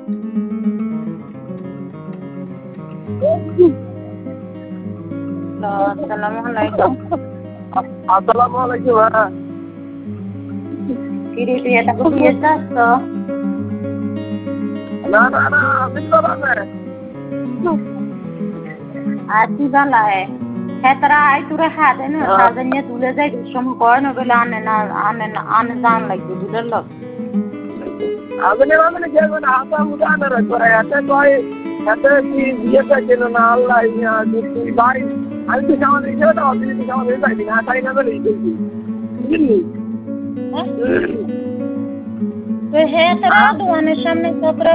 Assalamualaikum. Assalamualaikum. Kiri dia tak biasa so. না না না আমি তো না Ati bala hai. Hetara ai tura khade na khadanya dule jai shom koy no bela ane jan lagbe dule log. আমি মানে যে মানে হাতা মুদান রে করে এতে কই এতে কি বিয়েটা কেন না আল্লাহ ইয়া দুটি ভাই আমি তো সামনে গেল না আমি তো সামনে যাই না তাই না বলি বুঝলি To hetara duane samne kopra